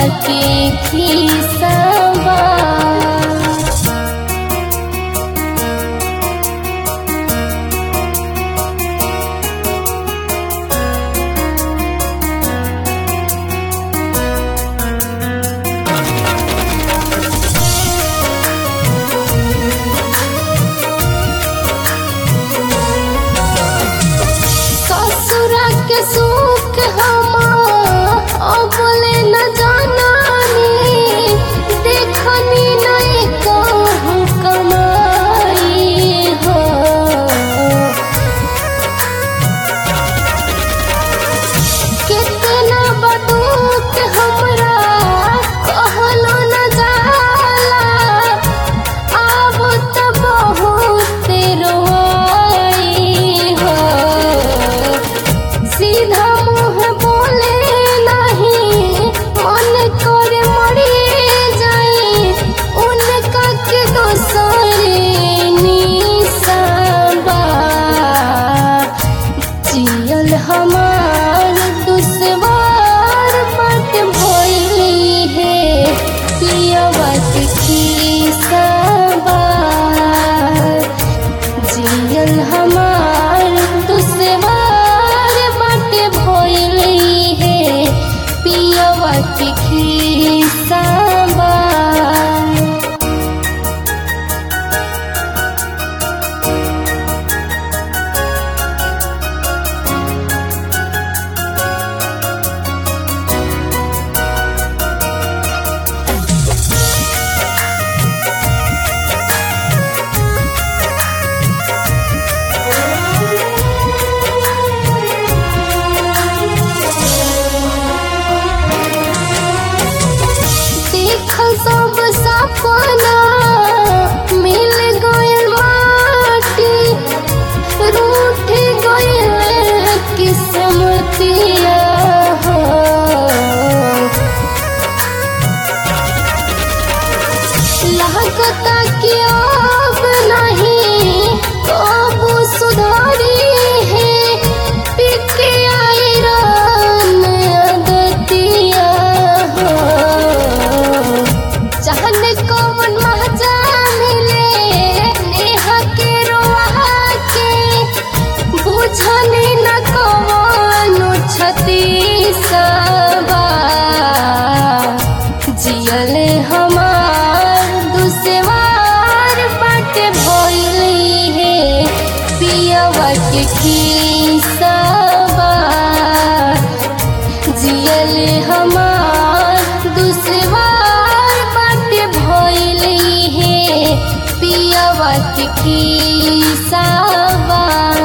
के खिसवा। के सुख हम बोले न जानानी, देखनी नहीं कहूँ कमाई हो। कितना बदूक हमरा कहलो न जाला, अब तो बहुत रोई हो। सीधा मुँह बोले नहीं, मन कर मरी जाई, उनका के दोसरे निशाबा। जियल हमार दुश्वार बात भइली है, पियवा के खिसवा। जियल हमार दुश्वार बात भइली है, पियवा के खिसवा। सब सपना मिल गइल माटी, रूठ गइल किस्मतिया हो। लागता कि अब नहीं कब सुधारी है, पिके आयरन आदतिया हो। चाहने कौन महजा मिले नेहा के रोहा के, बुझने न कौन छती सवा। जियल हमार दुश्वार बात भइली है, पियवा के खिसवा। जियल हमार दुश्वार बात भइली है, पियवा के खिसवा।